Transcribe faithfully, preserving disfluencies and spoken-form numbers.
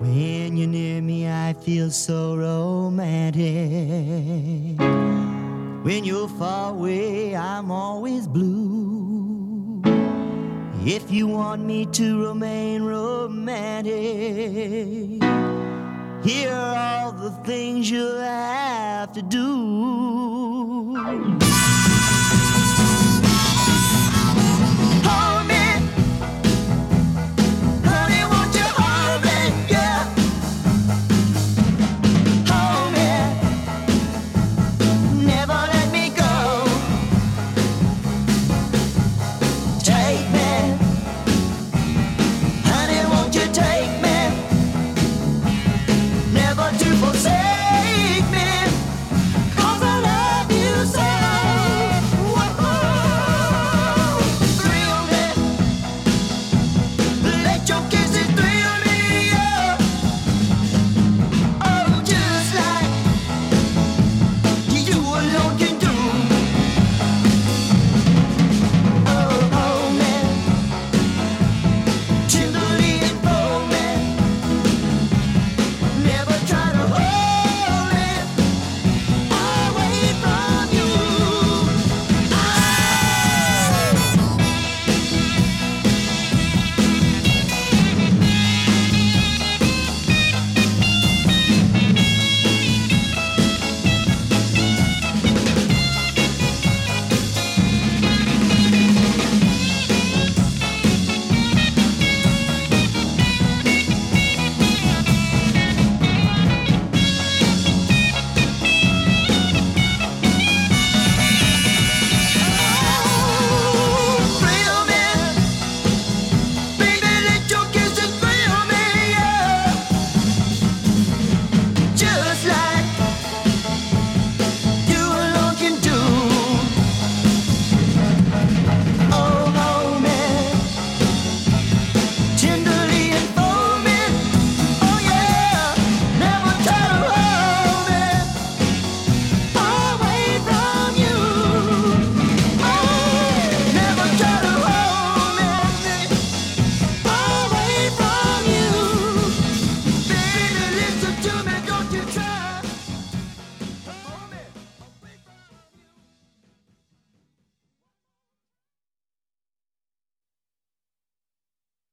When you're near me, I feel so romantic. When you're far away, I'm always blue. If you want me to remain romantic, here are all the things you'll have to do.